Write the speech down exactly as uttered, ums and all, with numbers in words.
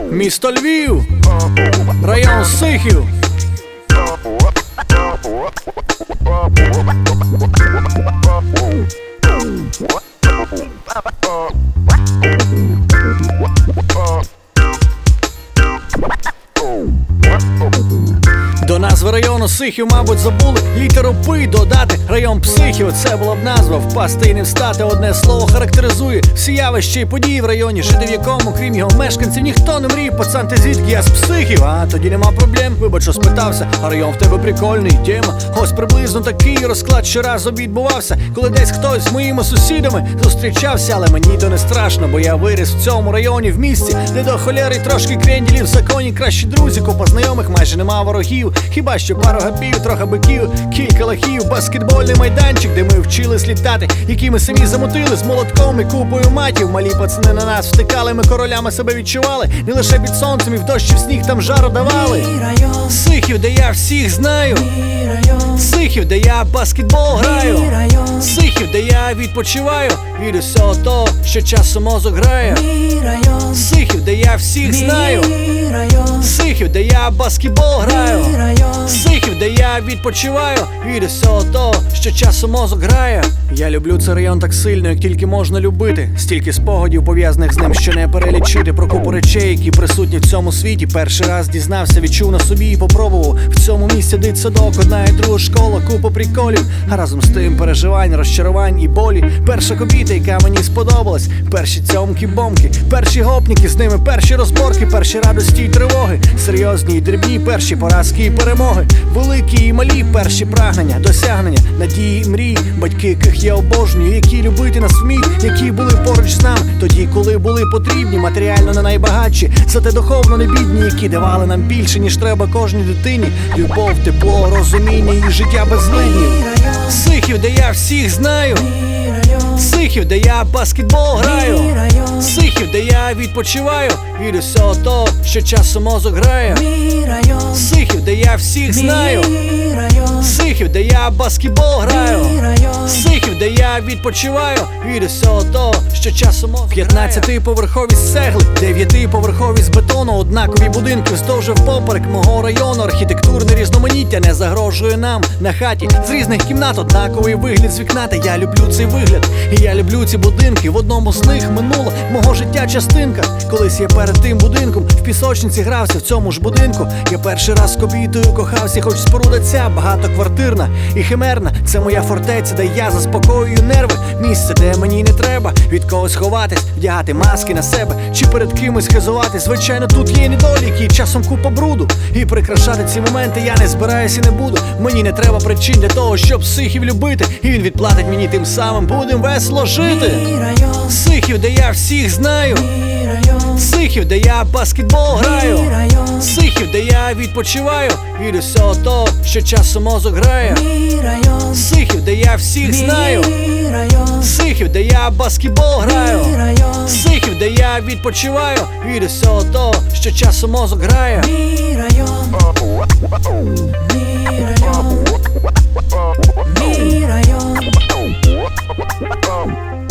Місто Львів, район Сихів. До назви району Сихів, мабуть, забули літеру П додати. Район психів, це була б назва, впасти і не встати. Одне слово характеризує всі явища і події в районі, жити в якому, крім його мешканців, ніхто не мріє. Пацан, ти звідки? Я з психів. А тоді нема проблем, вибач, що спитався. А район в тебе прикольний, тема. Ось приблизно такий розклад щоразу відбувався, коли десь хтось з моїми сусідами зустрічався. Але мені то не страшно, бо я виріс в цьому районі, в місті, де до холєри трошки кренділів в законі. Кращі друзі, купа знайомих, майже нема ворогів. Хіба що пару гапів, трохи биків, кілька лахів, баскетбольний майданчик, де ми вчились літати, які ми самі замотили з молотком і купою матів. Малі пацани на нас втикали, ми королями себе відчували, не лише під сонцем, і в дощ, і в сніг там жару давали. Сихів, де я всіх знаю, Сихів, де я баскетбол граю, Сихів, де я відпочиваю від усього того, що часом мозок грає. Сихів, де я всіх знаю, Сихів, де я баскетбол граю, Сихів, де я відпочиваю від усього того, що часом мозок грає. Я люблю цей район так сильно, як тільки можна любити. Стільки спогадів пов'язаних з ним, що не перелічити. Про купу речей, які присутні в цьому світі. Перший раз дізнався, відчув на собі і попробував. В цьому місці дитсадок, одна і друга школа, купа приколів, а разом з тим переживань, розчарувань і болі. Перша кобіта, яка мені сподобалась, перші цьомки-бомки, перші гопніки, з ними перші розборки, перші радості й тривоги, серйозні й дрібні, перші поразки і перемоги, великі і малі, перші прагнення, досягнення, надії і мрії, батьки, яких я обожнюю, які любити нас вміють, які були поруч з нами тоді, коли були потрібні, матеріально не найбагатші, зате духовно не бідні, які давали нам більше, ніж треба кожній дитині. Любов, тепло, розуміння і життя без злиднів. Сихів, де я всіх знаю, Сихів, де я баскетбол граю, Сихів, де я відпочиваю від усього того, що часом мозок грає. Сихів, де я всіх знаю, Сихів, де я баскетбол граю, Сихів, де я відпочиваю від усього того, що часом мозок грає. П'ятнадцятиповерхові з цегли, дев'ятиповерхові з бетону, однакові будинки вздовж впоперек мого району. Архітектурне різноманіття не загрожує нам на хаті. З різних кімнат однаковий вигляд з вікна. Та я люблю цей вигляд, і я люблю ці будинки. В одному з них минула мого життя частинка. Колись я перед тим будинком в пісочниці грався в цьому ж будинку. Я перший раз з кобітою кохався, хоч споруда ця багатоквартирна і химерна. Це моя фортеця, де я заспокоюю нерви. Місце, де мені не треба від когось ховатись, вдягати маски на себе чи перед кимось хизувати. Звичайно, тут є недоліки і часом купа бруду, і прикрашати ці моменти я не збираюсь і не буду. Мені не треба причин для того, щоб Сихів любити, і він відплатить мені тим самим, будем весело жити. Сихів, де я всіх знаю, Сихів, де я баскетбол граю, Сихів, де я відпочиваю від усього того, що часом мозок грає. Сихів, де я всіх знаю, Сихів, де я баскетбол граю, Сихів, де я відпочиваю від усього того, що часом мозок грає. Мій район, мій район, мій район.